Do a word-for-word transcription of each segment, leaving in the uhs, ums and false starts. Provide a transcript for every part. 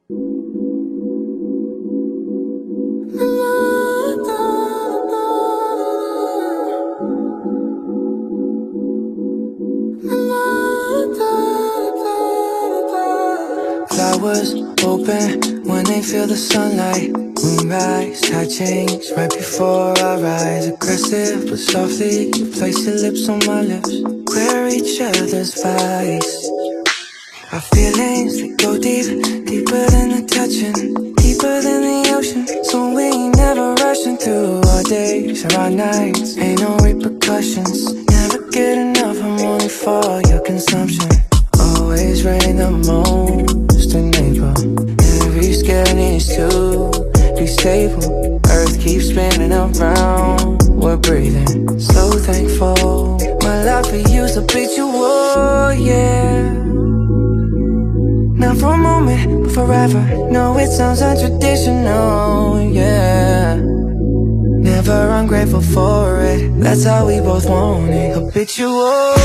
Flowers open when they feel the sunlight. Moonrise, high change right before our eyes. Aggressive but softly, you place your lips on my lips. We're each other's vice. Our feelings, they go deep, deeper than the touching, deeper than the ocean. So we ain't never rushing through our days or our nights. Ain't no repercussions, never get enough, I'm only for your consumption. Always rain the most in April. Every scale needs to be stable. Earth keeps spinning around, we're breathing. So thankful, my love for you's habitual, yeah. Not for a moment, but forever. No, it sounds untraditional, yeah. Never ungrateful for it, that's how we both want it. Habitual,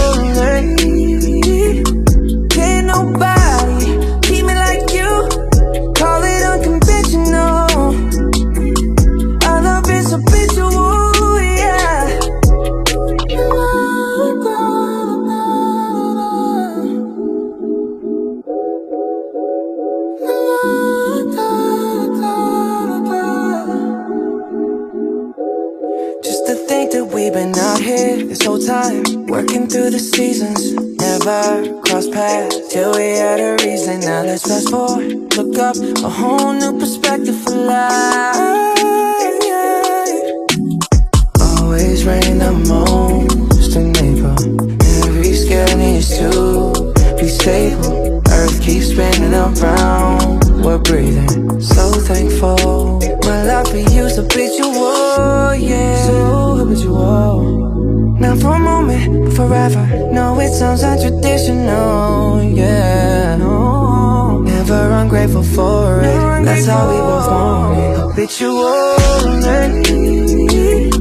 can't nobody keep me like you. Call it unconventional. Our love is habitual, yeah. Just to think that we've been out here this whole time, working through the seasons, never crossed paths till we had a reason. Now let's fast forward, look up, a whole new perspective for life. Always rain the most in April. Every scale needs to be stable. Earth keeps spinning around, we're breathing. So thankful, my love for you's habitual, yeah. So habitual. Not for a moment, but forever. No, it sounds untraditional, yeah. No, never ungrateful for it, that's how we both want it. Habitual,